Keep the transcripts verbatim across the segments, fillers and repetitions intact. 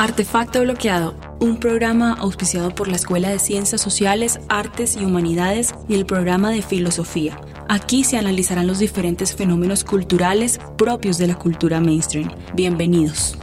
Artefacto Bloqueado, un programa auspiciado por la Escuela de Ciencias Sociales, Artes y Humanidades y el programa de Filosofía. Aquí se analizarán los diferentes fenómenos culturales propios de la cultura mainstream. Bienvenidos.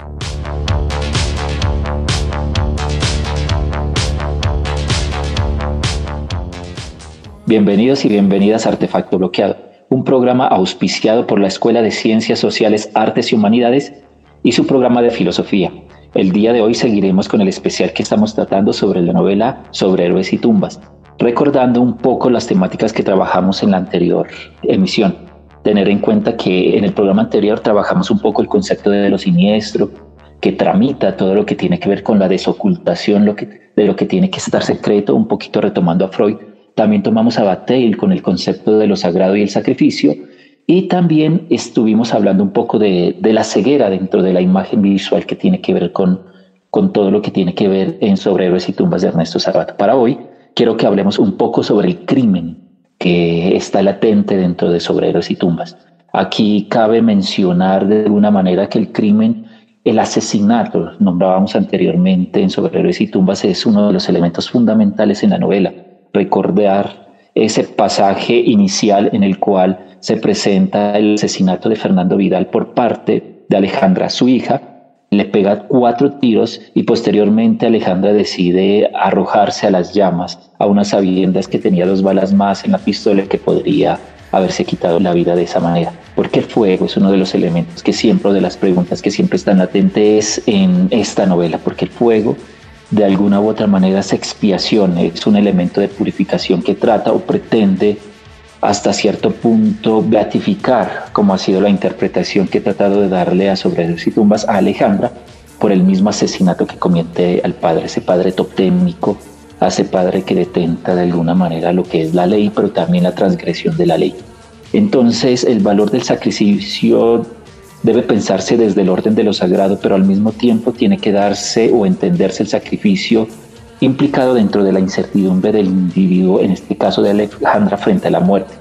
Bienvenidos y bienvenidas a Artefacto Bloqueado, un programa auspiciado por la Escuela de Ciencias Sociales, Artes y Humanidades y su programa de Filosofía. El día de hoy seguiremos con el especial que estamos tratando sobre la novela Sobre Héroes y Tumbas, recordando un poco las temáticas que trabajamos en la anterior emisión. Tener en cuenta que en el programa anterior trabajamos un poco el concepto de lo siniestro, que tramita todo lo que tiene que ver con la desocultación lo que, de lo que tiene que estar secreto, un poquito retomando a Freud. También tomamos a Bataille con el concepto de lo sagrado y el sacrificio, y también estuvimos hablando un poco de, de la ceguera dentro de la imagen visual que tiene que ver con, con todo lo que tiene que ver en Sobre Héroes y Tumbas de Ernesto Sabato. Para hoy quiero que hablemos un poco sobre el crimen que está latente dentro de Sobre Héroes y Tumbas. Aquí cabe mencionar de alguna manera que el crimen, el asesinato, nombrábamos anteriormente en Sobre Héroes y Tumbas, es uno de los elementos fundamentales en la novela. Recordar ese pasaje inicial en el cual se presenta el asesinato de Fernando Vidal por parte de Alejandra, su hija, le pega cuatro tiros y posteriormente Alejandra decide arrojarse a las llamas, a unas sabiendas que tenía dos balas más en la pistola que podría haberse quitado la vida de esa manera. Porque el fuego es uno de los elementos que siempre, de las preguntas que siempre están latentes en esta novela, porque el fuego de alguna u otra manera es expiación, es un elemento de purificación que trata o pretende hasta cierto punto beatificar, como ha sido la interpretación que he tratado de darle a Sobre Héroes y Tumbas a Alejandra por el mismo asesinato que comete al padre, ese padre totémico, a ese padre que detenta de alguna manera lo que es la ley, pero también la transgresión de la ley. Entonces el valor del sacrificio debe pensarse desde el orden de lo sagrado, pero al mismo tiempo tiene que darse o entenderse el sacrificio implicado dentro de la incertidumbre del individuo, en este caso de Alejandra, frente a la muerte.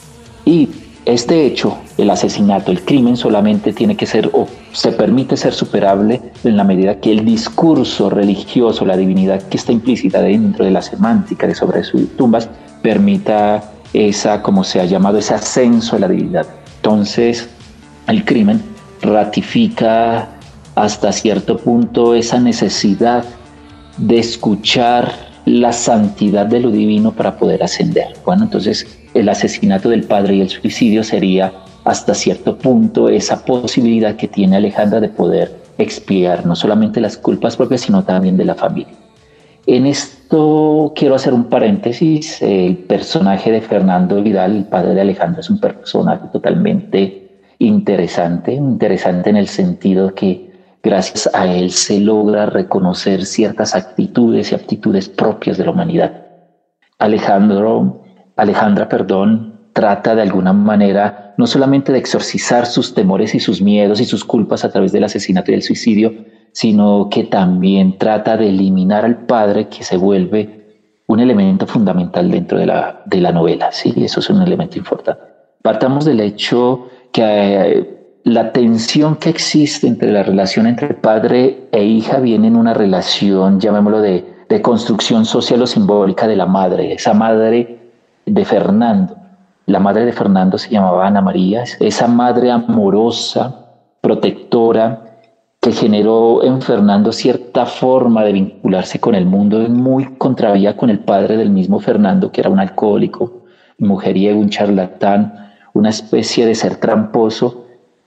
Y este hecho, el asesinato, el crimen, solamente tiene que ser o se permite ser superable en la medida que el discurso religioso, la divinidad que está implícita dentro de la semántica de Sobre Héroes y Tumbas, permita esa, como se ha llamado, ese ascenso a la divinidad. Entonces, el crimen ratifica hasta cierto punto esa necesidad de escuchar la santidad de lo divino para poder ascender. Bueno, entonces el asesinato del padre y el suicidio sería hasta cierto punto esa posibilidad que tiene Alejandra de poder expiar no solamente las culpas propias, sino también de la familia. En esto quiero hacer un paréntesis. El personaje de Fernando Vidal, el padre de Alejandra, es un personaje totalmente interesante, interesante en el sentido que gracias a él se logra reconocer ciertas actitudes y aptitudes propias de la humanidad. Alejandro, Alejandra, perdón, trata de alguna manera no solamente de exorcizar sus temores y sus miedos y sus culpas a través del asesinato y el suicidio, sino que también trata de eliminar al padre, que se vuelve un elemento fundamental dentro de la, de la novela. Sí, eso es un elemento importante. Partamos del hecho que eh, la tensión que existe entre la relación entre padre e hija viene en una relación, llamémoslo, de, de construcción social o simbólica de la madre, esa madre de Fernando. La madre de Fernando se llamaba Ana María, esa madre amorosa, protectora, que generó en Fernando cierta forma de vincularse con el mundo, muy contravía con el padre del mismo Fernando, que era un alcohólico, un mujeriego, un charlatán, una especie de ser tramposo,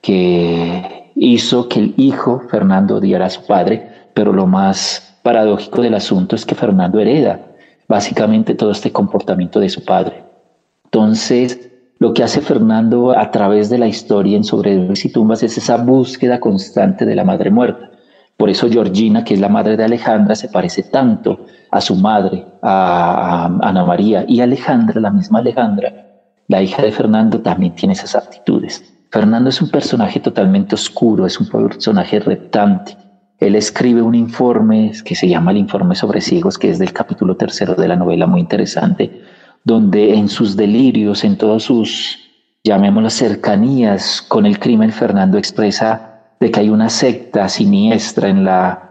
que hizo que el hijo Fernando odiara a su padre, pero lo más paradójico del asunto es que Fernando hereda básicamente todo este comportamiento de su padre. Entonces, lo que hace Fernando a través de la historia en Sobre Héroes y Tumbas es esa búsqueda constante de la madre muerta. Por eso Georgina, que es la madre de Alejandra, se parece tanto a su madre, a, a Ana María, y Alejandra, la misma Alejandra, la hija de Fernando, también tiene esas aptitudes. Fernando es un personaje totalmente oscuro, es un personaje reptante. Él escribe un informe que se llama el Informe sobre Ciegos, que es del capítulo tercero de la novela, muy interesante, donde en sus delirios, en todas sus, llamémoslo, cercanías con el crimen, Fernando expresa de que hay una secta siniestra en la,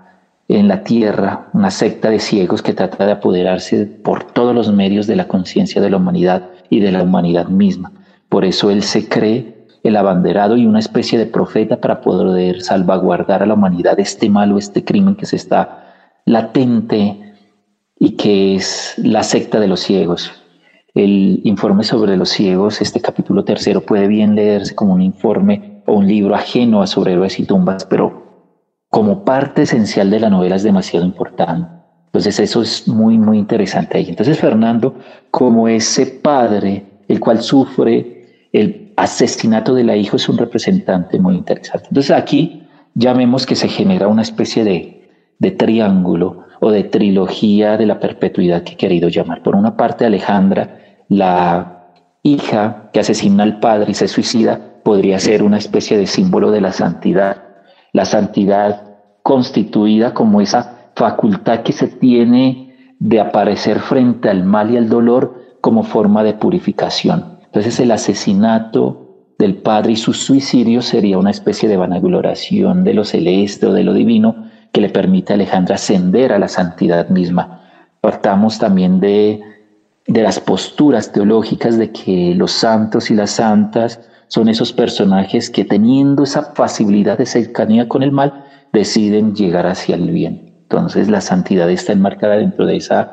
en la tierra, una secta de ciegos que trata de apoderarse por todos los medios de la conciencia de la humanidad y de la humanidad misma. Por eso él se cree el abanderado y una especie de profeta para poder salvaguardar a la humanidad de este mal o este crimen que se está latente y que es la secta de los ciegos. El informe sobre los ciegos, este capítulo tercero, puede bien leerse como un informe o un libro ajeno a Sobre héroes y tumbas, pero como parte esencial de la novela es demasiado importante. Entonces eso es muy, muy interesante ahí. Entonces Fernando, como ese padre, el cual sufre el asesinato de la hija, es un representante muy interesante. Entonces aquí ya vemos que se genera una especie de, de triángulo o de trilogía de la perpetuidad que he querido llamar. Por una parte, Alejandra, la hija que asesina al padre y se suicida, podría ser una especie de símbolo de la santidad. La santidad constituida como esa facultad que se tiene de aparecer frente al mal y al dolor como forma de purificación. Entonces el asesinato del padre y su suicidio sería una especie de vanagloración de lo celeste o de lo divino que le permite a Alejandra ascender a la santidad misma. Partamos también de, de las posturas teológicas de que los santos y las santas son esos personajes que, teniendo esa facilidad de cercanía con el mal, deciden llegar hacia el bien. Entonces la santidad está enmarcada dentro de esa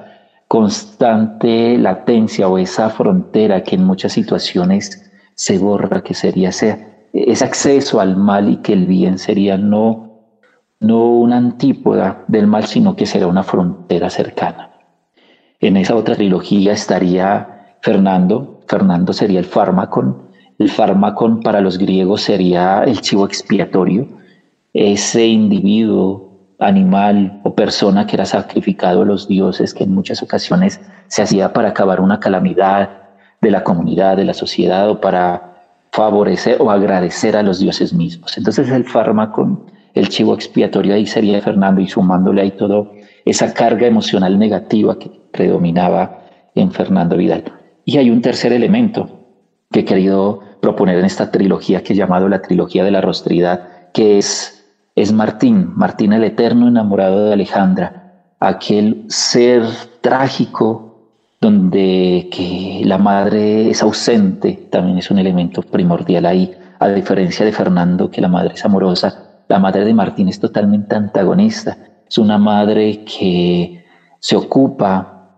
constante latencia o esa frontera que en muchas situaciones se borra, que sería ese, ese acceso al mal, y que el bien sería no, no una antípoda del mal, sino que será una frontera cercana. En esa otra trilogía estaría Fernando. Fernando sería el fármaco. El fármaco para los griegos sería el chivo expiatorio, ese individuo, animal o persona que era sacrificado a los dioses, que en muchas ocasiones se hacía para acabar una calamidad de la comunidad, de la sociedad, o para favorecer o agradecer a los dioses mismos. Entonces el fármaco, el chivo expiatorio, ahí sería Fernando, y sumándole ahí toda esa carga emocional negativa que predominaba en Fernando Vidal. Y hay un tercer elemento que he querido proponer en esta trilogía, que he llamado la trilogía de la rostridad, que es, es Martín, Martín el eterno enamorado de Alejandra, aquel ser trágico donde que la madre es ausente, también es un elemento primordial ahí, a diferencia de Fernando, que la madre es amorosa. La madre de Martín es totalmente antagonista, es una madre que se ocupa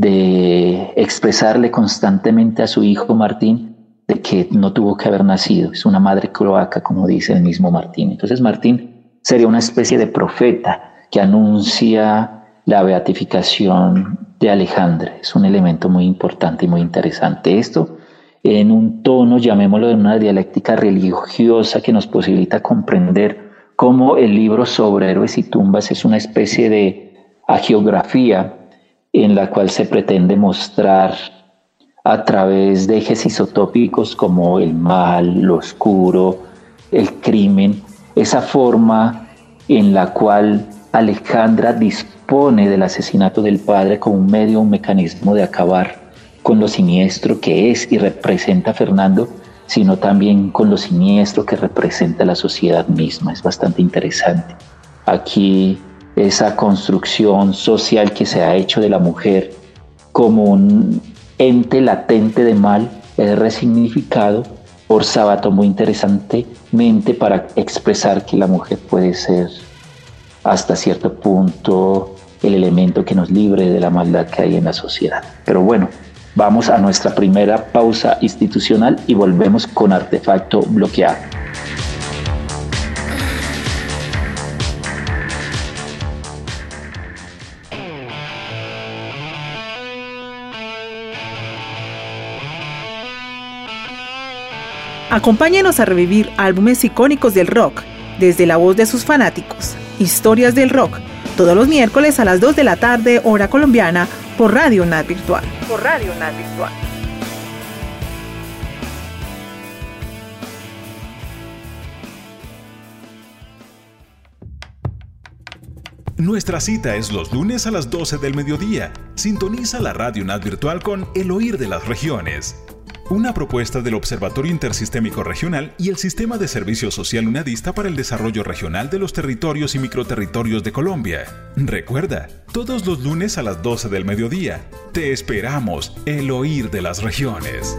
de expresarle constantemente a su hijo Martín de que no tuvo que haber nacido. Es una madre cloaca, como dice el mismo Martín. Entonces Martín sería una especie de profeta que anuncia la beatificación de Alejandra. Es un elemento muy importante y muy interesante. Esto en un tono, llamémoslo, de una dialéctica religiosa que nos posibilita comprender cómo el libro Sobre héroes y tumbas es una especie de hagiografía en la cual se pretende mostrar a través de ejes isotópicos como el mal, lo oscuro, el crimen, esa forma en la cual Alejandra dispone del asesinato del padre como un medio, un mecanismo de acabar con lo siniestro que es y representa Fernando, sino también con lo siniestro que representa la sociedad misma. Es bastante interesante. Aquí esa construcción social que se ha hecho de la mujer como un ente latente de mal es resignificado por Sabato muy interesantemente para expresar que la mujer puede ser hasta cierto punto el elemento que nos libre de la maldad que hay en la sociedad. Pero bueno, vamos a nuestra primera pausa institucional y volvemos con Artefacto Bloqueado. Acompáñenos a revivir álbumes icónicos del rock, desde la voz de sus fanáticos. Historias del rock, todos los miércoles a las dos de la tarde, hora colombiana, por Radio UNAD Virtual. Por Radio UNAD Virtual. Nuestra cita es los lunes a las doce del mediodía. Sintoniza la Radio UNAD Virtual con El Oír de las Regiones. una propuesta del Observatorio Intersistémico Regional y el Sistema de Servicio Social UNADISTA para el Desarrollo Regional de los Territorios y Microterritorios de Colombia. Recuerda, todos los lunes a las doce del mediodía, te esperamos, el oír de las regiones.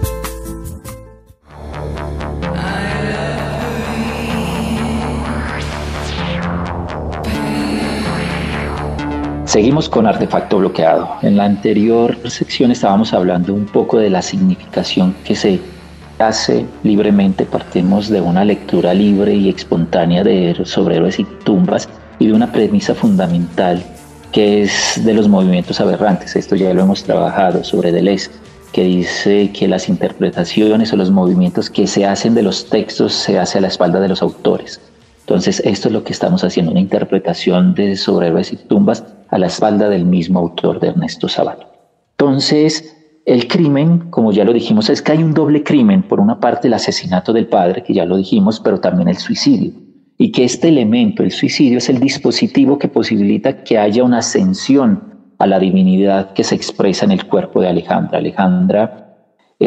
Seguimos con Artefacto Bloqueado. En la anterior sección estábamos hablando un poco de la significación que se hace libremente. Partimos de una lectura libre y espontánea de Sobre Héroes y Tumbas y de una premisa fundamental que es de los movimientos aberrantes. Esto ya lo hemos trabajado sobre Deleuze, que dice que las interpretaciones o los movimientos que se hacen de los textos se hace a la espalda de los autores. Entonces, esto es lo que estamos haciendo, una interpretación de Sobre Héroes y Tumbas a la espalda del mismo autor, de Ernesto Sabato. Entonces, el crimen, como ya lo dijimos, es que hay un doble crimen. Por una parte, el asesinato del padre, que ya lo dijimos, pero también el suicidio. Y que este elemento, el suicidio, es el dispositivo que posibilita que haya una ascensión a la divinidad que se expresa en el cuerpo de Alejandra. Alejandra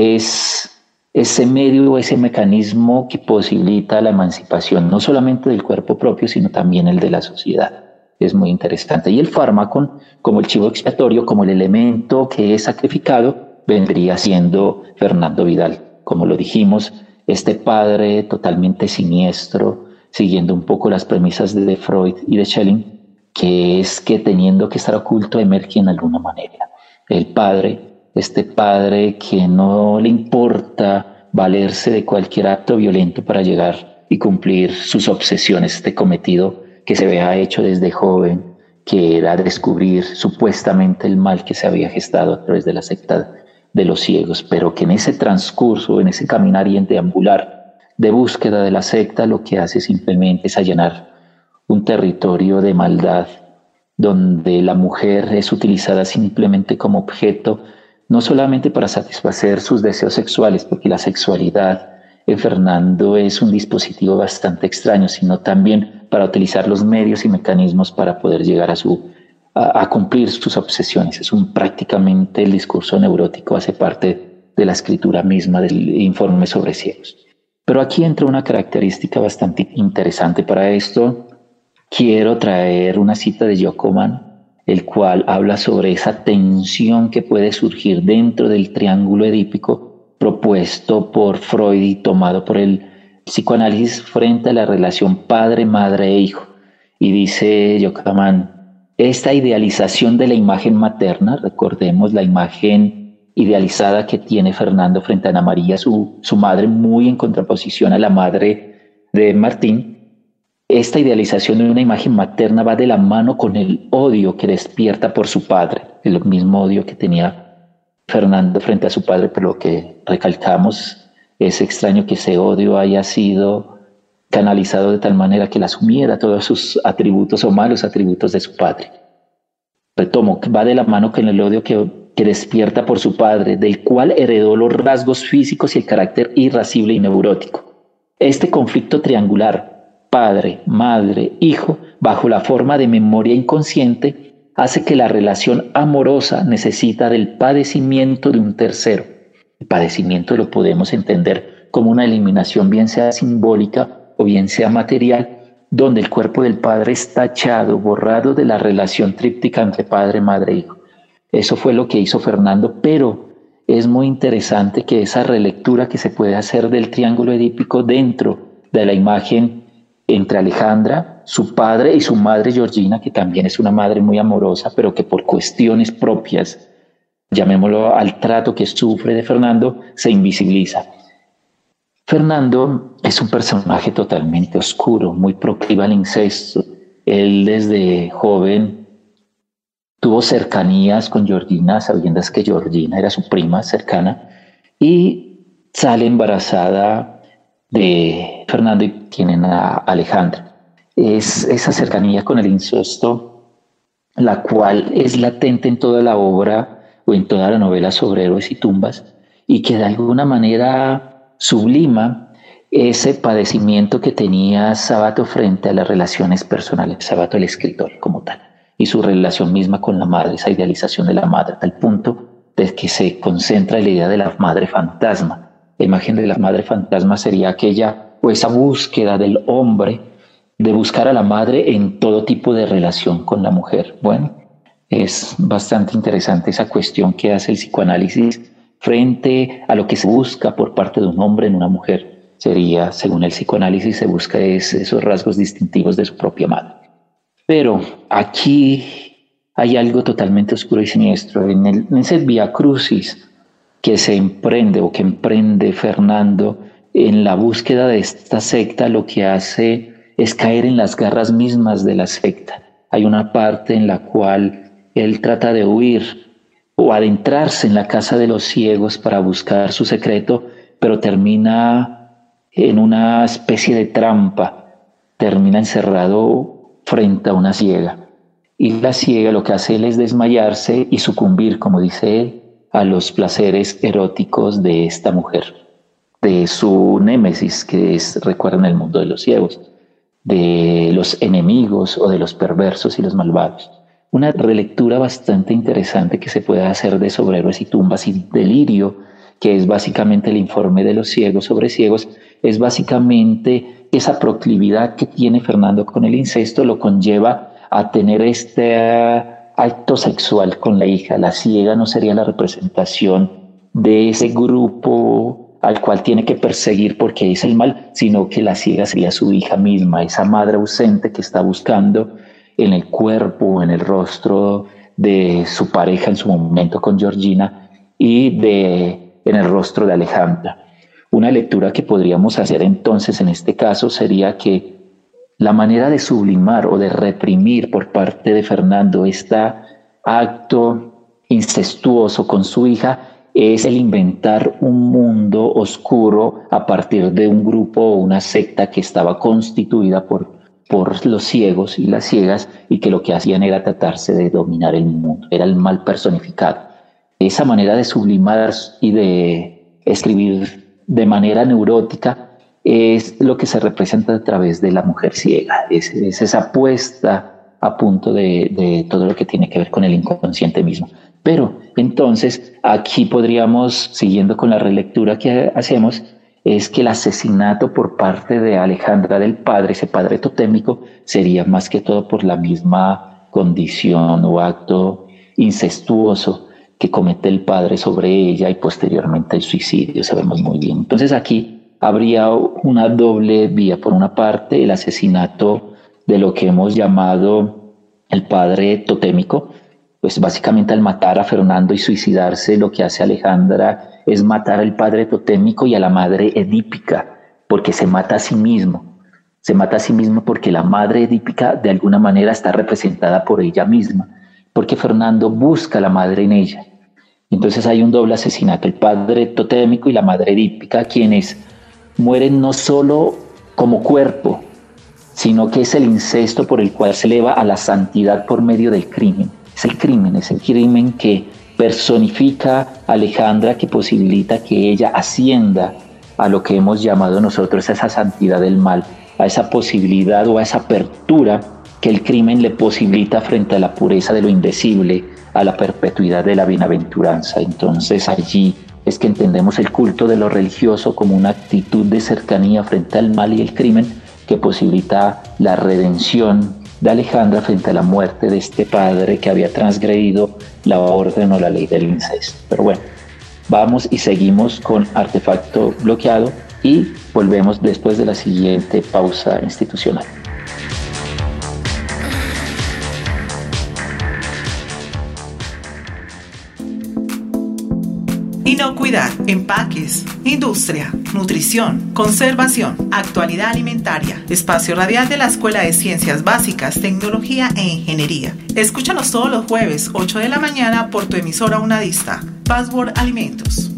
es ese medio, ese mecanismo que posibilita la emancipación, no solamente del cuerpo propio, sino también el de la sociedad. Es muy interesante. Y el fármaco, como el chivo expiatorio, como el elemento que es sacrificado, vendría siendo Fernando Vidal. Como lo dijimos, este padre totalmente siniestro, siguiendo un poco las premisas de Freud y de Schelling, que es que teniendo que estar oculto emerge en alguna manera. El padre, este padre que no le importa valerse de cualquier acto violento para llegar y cumplir sus obsesiones, este cometido que se había hecho desde joven, que era descubrir supuestamente el mal que se había gestado a través de la secta de los ciegos, pero que en ese transcurso, en ese caminar y en deambular de búsqueda de la secta, lo que hace simplemente es allanar un territorio de maldad, donde la mujer es utilizada simplemente como objeto, no solamente para satisfacer sus deseos sexuales, porque la sexualidad en Fernando es un dispositivo bastante extraño, sino también para utilizar los medios y mecanismos para poder llegar a, su, a, a cumplir sus obsesiones. Es un, prácticamente el discurso neurótico hace parte de la escritura misma del informe sobre ciegos. Pero aquí entra una característica bastante interesante. Para esto quiero traer una cita de Yoko Ono, el cual habla sobre esa tensión que puede surgir dentro del triángulo edípico propuesto por Freud y tomado por el psicoanálisis frente a la relación padre, madre e hijo. Y dice Yoko Ono, esta idealización de la imagen materna, recordemos la imagen idealizada que tiene Fernando frente a Ana María, su, su madre, muy en contraposición a la madre de Martín. Esta idealización de una imagen materna va de la mano con el odio que despierta por su padre, el mismo odio que tenía Fernando frente a su padre, pero lo que recalcamos es extraño que ese odio haya sido canalizado de tal manera que él asumiera todos sus atributos o malos atributos de su padre. Retomo, va de la mano con el odio que, que despierta por su padre, del cual heredó los rasgos físicos y el carácter irascible y neurótico. Este conflicto triangular, padre, madre, hijo, bajo la forma de memoria inconsciente, hace que la relación amorosa necesita del padecimiento de un tercero. El padecimiento lo podemos entender como una eliminación, bien sea simbólica o bien sea material, donde el cuerpo del padre es tachado, borrado de la relación tríptica entre padre, madre e hijo. Eso fue lo que hizo Fernando, pero es muy interesante que esa relectura que se puede hacer del triángulo edípico dentro de la imagen entre Alejandra, su padre y su madre Georgina, que también es una madre muy amorosa, pero que por cuestiones propias, llamémoslo al trato que sufre de Fernando, se invisibiliza. Fernando es un personaje totalmente oscuro, muy proclive al incesto. Él desde joven tuvo cercanías con Georgina, sabiendo que Georgina era su prima cercana, y sale embarazada de Fernando y tienen a Alejandra. Es esa cercanía con el incesto, la cual es latente en toda la obra o en toda la novela Sobre Héroes y Tumbas, y que de alguna manera sublima ese padecimiento que tenía Sabato frente a las relaciones personales, Sabato el escritor como tal, y su relación misma con la madre, esa idealización de la madre, a tal punto de que se concentra en la idea de la madre fantasma, La imagen de la madre fantasma sería aquella o esa búsqueda del hombre de buscar a la madre en todo tipo de relación con la mujer. Bueno, es bastante interesante esa cuestión que hace el psicoanálisis frente a lo que se busca por parte de un hombre en una mujer. Sería, según el psicoanálisis, se busca es, esos rasgos distintivos de su propia madre. Pero aquí hay algo totalmente oscuro y siniestro. En, el, en ese vía crucis que se emprende o que emprende Fernando en la búsqueda de esta secta, lo que hace es caer en las garras mismas de la secta. Hay una parte en la cual él trata de huir o adentrarse en la casa de los ciegos para buscar su secreto, pero termina en una especie de trampa, termina encerrado frente a una ciega. Y la ciega lo que hace él es desmayarse y sucumbir, como dice él, a los placeres eróticos de esta mujer, de su némesis, que es, recuerden, el mundo de los ciegos, de los enemigos o de los perversos y los malvados. Una relectura bastante interesante que se puede hacer de Sobre héroes y tumbas y Delirio, que es básicamente el informe de los ciegos sobre ciegos, es básicamente esa proclividad que tiene Fernando con el incesto, lo conlleva a tener este acto sexual con la hija. La ciega no sería la representación de ese grupo al cual tiene que perseguir porque es el mal, sino que la ciega sería su hija misma, esa madre ausente que está buscando en el cuerpo, en el rostro de su pareja en su momento con Georgina y de, en el rostro de Alejandra. Una lectura que podríamos hacer entonces en este caso sería que la manera de sublimar o de reprimir por parte de Fernando este acto incestuoso con su hija es el inventar un mundo oscuro a partir de un grupo o una secta que estaba constituida por, por los ciegos y las ciegas y que lo que hacían era tratarse de dominar el mundo, era el mal personificado. Esa manera de sublimar y de escribir de manera neurótica es lo que se representa a través de la mujer ciega, es, es esa puesta a punto de, de todo lo que tiene que ver con el inconsciente mismo. Pero entonces aquí podríamos, siguiendo con la relectura que hacemos, es que el asesinato por parte de Alejandra del padre, ese padre totémico, sería más que todo por la misma condición o acto incestuoso que comete el padre sobre ella y posteriormente el suicidio, sabemos muy bien. Entonces aquí habría una doble vía. Por una parte, el asesinato de lo que hemos llamado el padre totémico, pues básicamente al matar a Fernando y suicidarse, lo que hace Alejandra es matar al padre totémico y a la madre edípica, porque se mata a sí mismo. Se mata a sí mismo porque la madre edípica de alguna manera está representada por ella misma, porque Fernando busca a la madre en ella. Entonces hay un doble asesinato, el padre totémico y la madre edípica, quienes mueren no solo como cuerpo, sino que es el incesto por el cual se eleva a la santidad por medio del crimen. Es el crimen, es el crimen que personifica a Alejandra, que posibilita que ella ascienda a lo que hemos llamado nosotros esa santidad del mal, a esa posibilidad o a esa apertura que el crimen le posibilita frente a la pureza de lo indecible, a la perpetuidad de la bienaventuranza. Entonces allí es que entendemos el culto de lo religioso como una actitud de cercanía frente al mal y el crimen que posibilita la redención de Alejandra frente a la muerte de este padre que había transgredido la orden o la ley del incesto. Pero bueno, vamos y seguimos con Artefacto Bloqueado y volvemos después de la siguiente pausa institucional. Inocuidad, empaques, industria, nutrición, conservación, actualidad alimentaria. Espacio radial de la Escuela de Ciencias Básicas, Tecnología e Ingeniería. Escúchanos todos los jueves, ocho de la mañana, por tu emisora unadista. Password Alimentos.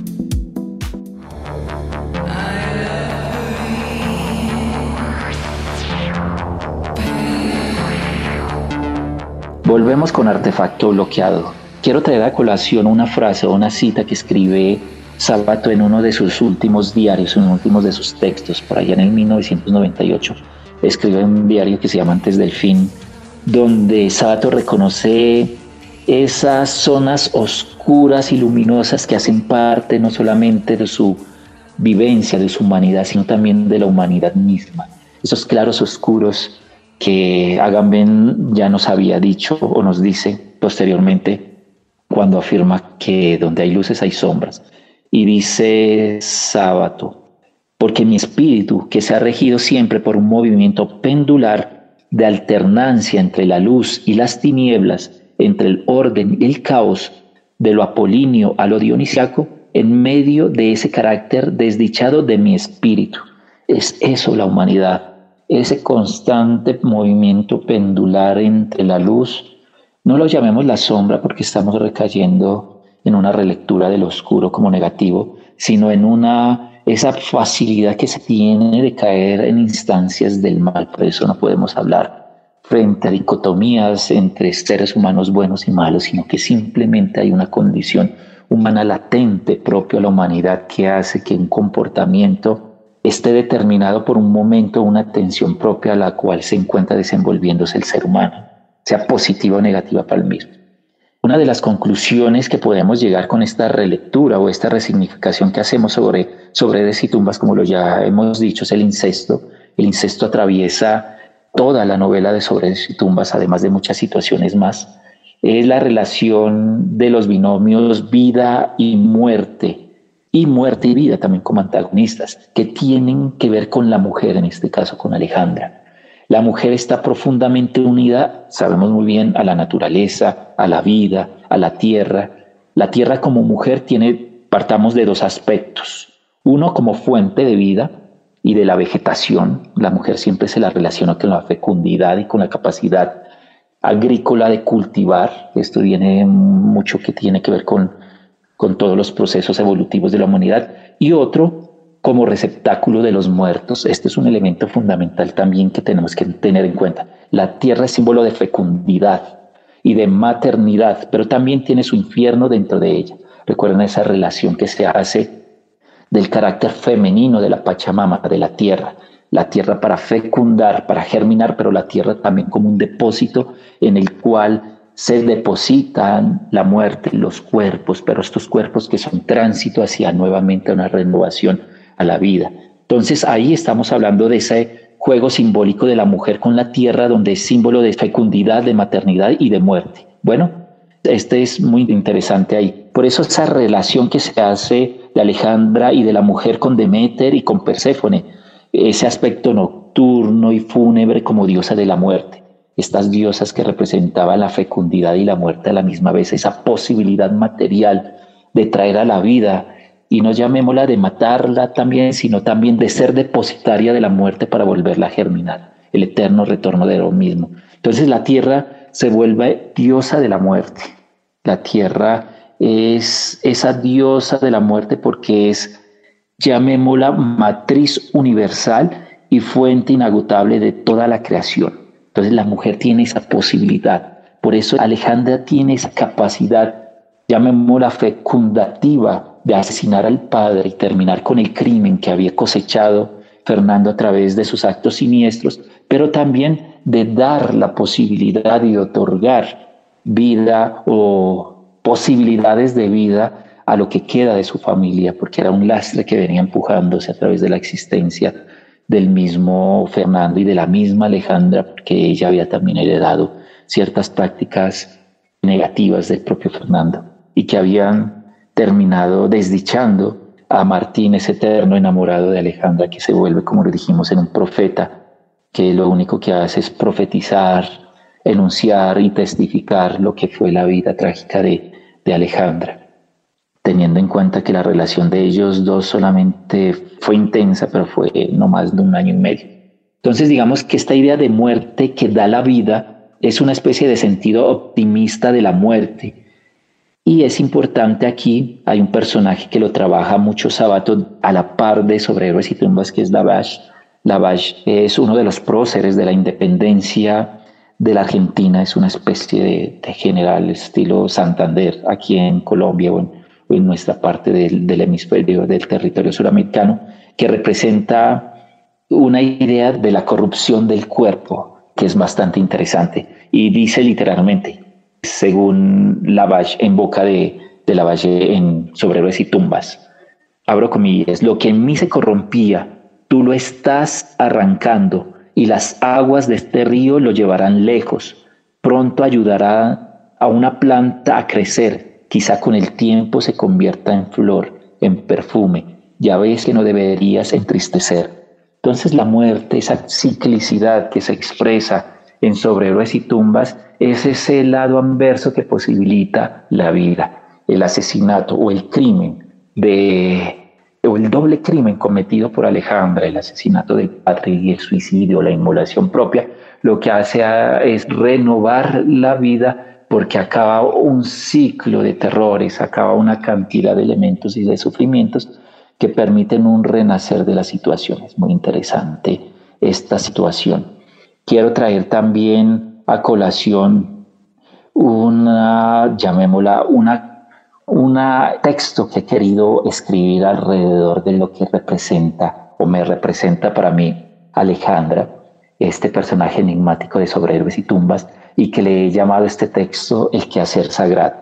Volvemos con Artefacto Bloqueado. Quiero traer a colación una frase o una cita que escribe Sábato en uno de sus últimos diarios, en uno últimos de sus textos, por allá en el mil novecientos noventa y ocho. Escribe un diario que se llama Antes del Fin, donde Sábato reconoce esas zonas oscuras y luminosas que hacen parte no solamente de su vivencia de su humanidad, sino también de la humanidad misma. Esos claros oscuros que Agamben ya nos había dicho o nos dice posteriormente cuando afirma que donde hay luces hay sombras. Y dice Sábato, porque mi espíritu, que se ha regido siempre por un movimiento pendular de alternancia entre la luz y las tinieblas, entre el orden y el caos, de lo apolíneo a lo dionisiaco, en medio de ese carácter desdichado de mi espíritu. Es eso la humanidad, ese constante movimiento pendular entre la luz. No lo llamemos la sombra porque estamos recayendo en una relectura del oscuro como negativo, sino en una esa facilidad que se tiene de caer en instancias del mal. Por eso no podemos hablar frente a dicotomías entre seres humanos buenos y malos, sino que simplemente hay una condición humana latente propia a la humanidad que hace que un comportamiento esté determinado por un momento, una tensión propia a la cual se encuentra desenvolviéndose el ser humano, sea positiva o negativa para el mismo. Una de las conclusiones que podemos llegar con esta relectura o esta resignificación que hacemos sobre, sobre Héroes y Tumbas, como lo ya hemos dicho, es el incesto. El incesto atraviesa toda la novela de Sobre Héroes y Tumbas, además de muchas situaciones más. Es la relación de los binomios vida y muerte, y muerte y vida también como antagonistas, que tienen que ver con la mujer, en este caso con Alejandra. La mujer está profundamente unida, sabemos muy bien, a la naturaleza, a la vida, a la tierra. La tierra como mujer tiene, partamos de dos aspectos. Uno como fuente de vida y de la vegetación. La mujer siempre se la relaciona con la fecundidad y con la capacidad agrícola de cultivar. Esto tiene mucho que tiene que ver con, con todos los procesos evolutivos de la humanidad. Y otro como receptáculo de los muertos. Este es un elemento fundamental también que tenemos que tener en cuenta. La tierra es símbolo de fecundidad y de maternidad, pero también tiene su infierno dentro de ella. Recuerden esa relación que se hace del carácter femenino de la Pachamama, de la tierra. La tierra para fecundar, para germinar, pero la tierra también como un depósito en el cual se depositan la muerte, los cuerpos, pero estos cuerpos que son tránsito hacia nuevamente una renovación a la vida. Entonces ahí estamos hablando de ese juego simbólico de la mujer con la tierra, donde es símbolo de fecundidad, de maternidad y de muerte. Bueno, este es muy interesante ahí. Por eso esa relación que se hace de Alejandra y de la mujer con Deméter y con Perséfone, ese aspecto nocturno y fúnebre como diosa de la muerte. Estas diosas que representaban la fecundidad y la muerte a la misma vez, esa posibilidad material de traer a la vida, y no llamémosla de matarla también, sino también de ser depositaria de la muerte para volverla a germinar, el eterno retorno de lo mismo. Entonces la tierra se vuelve diosa de la muerte. La tierra es esa diosa de la muerte porque es, llamémosla, matriz universal y fuente inagotable de toda la creación. Entonces la mujer tiene esa posibilidad. Por eso Alejandra tiene esa capacidad, llamémosla fecundativa, de asesinar al padre y terminar con el crimen que había cosechado Fernando a través de sus actos siniestros, pero también de dar la posibilidad y otorgar vida o posibilidades de vida a lo que queda de su familia, porque era un lastre que venía empujándose a través de la existencia del mismo Fernando y de la misma Alejandra, porque ella había también heredado ciertas prácticas negativas del propio Fernando y que habían terminado desdichando a Martín, ese eterno enamorado de Alejandra, que se vuelve, como lo dijimos, en un profeta, que lo único que hace es profetizar, enunciar y testificar lo que fue la vida trágica de, de Alejandra, teniendo en cuenta que la relación de ellos dos solamente fue intensa, pero fue no más de un año y medio. Entonces digamos que esta idea de muerte que da la vida es una especie de sentido optimista de la muerte. Y es importante aquí, hay un personaje que lo trabaja mucho Sábato a la par de Sobre Héroes y Tumbas, que es Lavalle. Lavalle es uno de los próceres de la independencia de la Argentina, es una especie de, de general estilo Santander aquí en Colombia o en, o en nuestra parte del, del hemisferio del territorio suramericano, que representa una idea de la corrupción del cuerpo, que es bastante interesante, y dice literalmente, según Lavalle, en boca de, de Lavalle en Sobre Héroes y Tumbas, abro comillas, lo que en mí se corrompía, tú lo estás arrancando y las aguas de este río lo llevarán lejos. Pronto ayudará a una planta a crecer, quizá con el tiempo se convierta en flor, en perfume. Ya ves que no deberías entristecer. Entonces la muerte, esa ciclicidad que se expresa en Sobre Héroes y Tumbas, es ese lado anverso que posibilita la vida, el asesinato o el crimen de... o el doble crimen cometido por Alejandra, el asesinato del padre y el suicidio, la inmolación propia, lo que hace es renovar la vida porque acaba un ciclo de terrores, acaba una cantidad de elementos y de sufrimientos que permiten un renacer de la situación. Es muy interesante esta situación. Quiero traer también a colación una, llamémosla, una un texto que he querido escribir alrededor de lo que representa o me representa para mí Alejandra, este personaje enigmático de Sobre Héroes y Tumbas, y que le he llamado este texto El quehacer sagrado.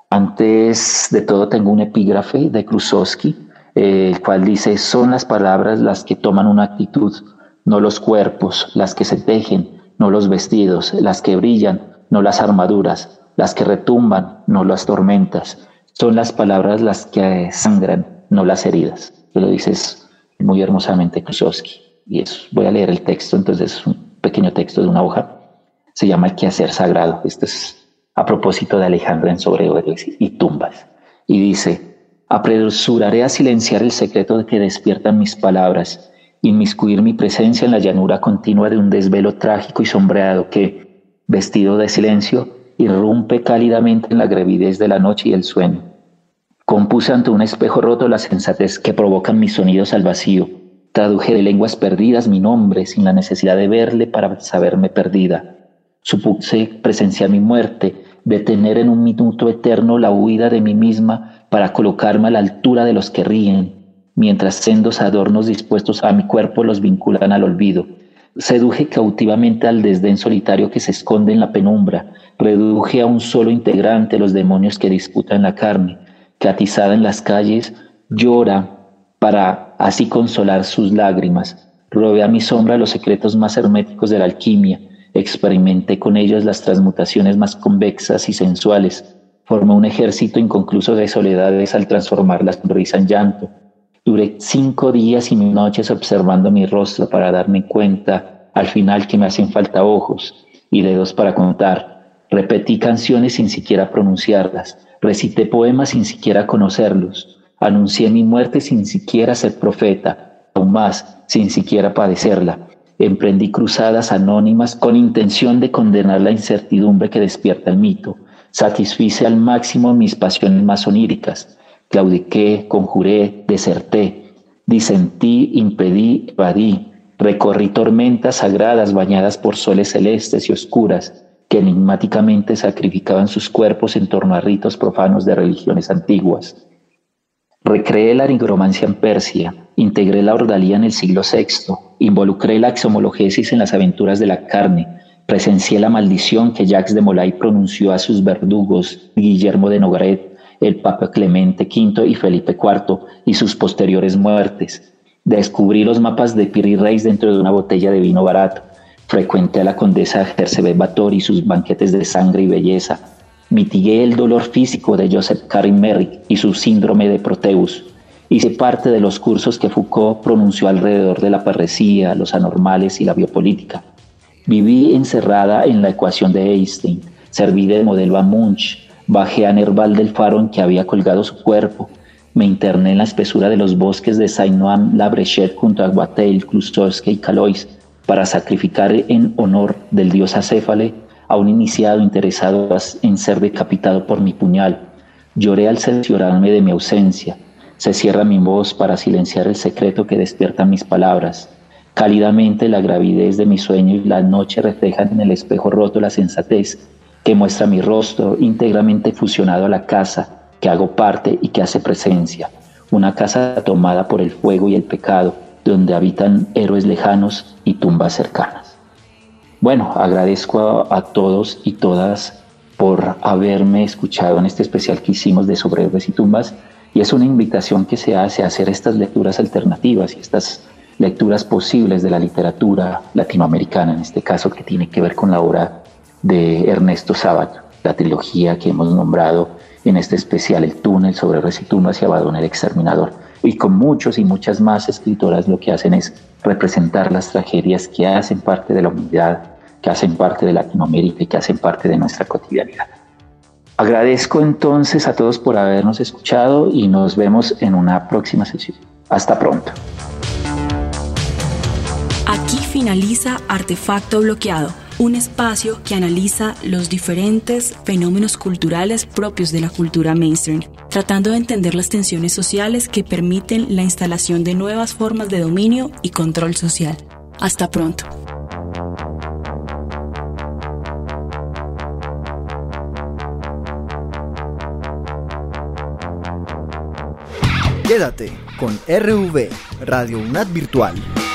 Antes de todo tengo un epígrafe de Krusovsky, eh, el cual dice: son las palabras las que toman una actitud, no los cuerpos, las que se tejen, no los vestidos, las que brillan, no las armaduras, las que retumban, no las tormentas. Son las palabras las que sangran, no las heridas. Lo dices muy hermosamente Krusovsky. Y es, voy a leer el texto, entonces es un pequeño texto de una hoja. Se llama El quehacer sagrado. Esto es a propósito de Alejandra en Sobre Héroes y Tumbas. Y dice: apresuraré a silenciar el secreto que despiertan mis palabras, inmiscuir mi presencia en la llanura continua de un desvelo trágico y sombreado que, vestido de silencio, irrumpe cálidamente en la gravidez de la noche y el sueño. Compuse ante un espejo roto la sensatez que provocan mis sonidos al vacío. Traduje de lenguas perdidas mi nombre sin la necesidad de verle para saberme perdida. Supuse presenciar mi muerte, detener en un minuto eterno la huida de mí misma para colocarme a la altura de los que ríen, mientras sendos adornos dispuestos a mi cuerpo los vinculan al olvido. Seduje cautivamente al desdén solitario que se esconde en la penumbra. Reduje a un solo integrante los demonios que disputan la carne, que atizada en las calles llora para así consolar sus lágrimas. Robé a mi sombra los secretos más herméticos de la alquimia. Experimenté con ellos las transmutaciones más convexas y sensuales. Formé un ejército inconcluso de soledades al transformar la sonrisa en llanto. Duré cinco días y noches observando mi rostro para darme cuenta al final que me hacen falta ojos y dedos para contar. Repetí canciones sin siquiera pronunciarlas. Recité poemas sin siquiera conocerlos. Anuncié mi muerte sin siquiera ser profeta, aún más, sin siquiera padecerla. Emprendí cruzadas anónimas con intención de condenar la incertidumbre que despierta el mito. Satisfice al máximo mis pasiones más oníricas. Claudiqué, conjuré, deserté, disentí, impedí, evadí. Recorrí tormentas sagradas bañadas por soles celestes y oscuras que enigmáticamente sacrificaban sus cuerpos en torno a ritos profanos de religiones antiguas. Recreé la nigromancia en Persia, integré la ordalía en el siglo sexto, involucré la exhomologesis en las aventuras de la carne, presencié la maldición que Jacques de Molay pronunció a sus verdugos, Guillermo de Nogaret, el Papa Clemente quinto y Felipe cuarto, y sus posteriores muertes. Descubrí los mapas de Piri Reis dentro de una botella de vino barato. Frecuenté a la condesa Herzebet Báthory y sus banquetes de sangre y belleza. Mitigué el dolor físico de Joseph Carin Merrick y su síndrome de Proteus. Hice parte de los cursos que Foucault pronunció alrededor de la parresía, los anormales y la biopolítica. Viví encerrada en la ecuación de Einstein. Serví de modelo a Munch. Bajé a Nerval del faro en que había colgado su cuerpo. Me interné en la espesura de los bosques de Saint-Ouen-la-Bréchette junto a Guatel, Krusovsky y Calois para sacrificar en honor del dios Acéfale a un iniciado interesado en ser decapitado por mi puñal. Lloré al cerciorarme de mi ausencia. Se cierra mi voz para silenciar el secreto que despierta mis palabras. Cálidamente la gravidez de mi sueño y la noche reflejan en el espejo roto la sensatez que muestra mi rostro íntegramente fusionado a la casa que hago parte y que hace presencia, una casa tomada por el fuego y el pecado, donde habitan héroes lejanos y tumbas cercanas. Bueno, agradezco a, a todos y todas por haberme escuchado en este especial que hicimos de Sobre Héroes y Tumbas, Y es una invitación que se hace a hacer estas lecturas alternativas y estas lecturas posibles de la literatura latinoamericana, en este caso que tiene que ver con la obra de Ernesto Sábato, la trilogía que hemos nombrado en este especial, El túnel sobre Recitumbas y Abaddon el exterminador. Y con muchos y muchas más escritoras lo que hacen es representar las tragedias que hacen parte de la humanidad, que hacen parte de Latinoamérica y que hacen parte de nuestra cotidianidad. Agradezco entonces a todos por habernos escuchado y nos vemos en una próxima sesión. Hasta pronto. Aquí finaliza Artefacto Bloqueado, un espacio que analiza los diferentes fenómenos culturales propios de la cultura mainstream, tratando de entender las tensiones sociales que permiten la instalación de nuevas formas de dominio y control social. Hasta pronto. Quédate con R V, Radio UNAD Virtual.